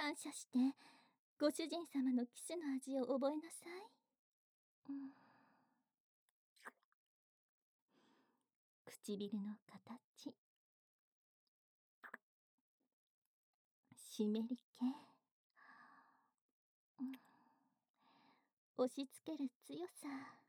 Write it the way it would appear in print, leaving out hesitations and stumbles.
感謝して、ご主人様のキスの味を覚えなさい。唇の形、湿り気、押し付ける強さ、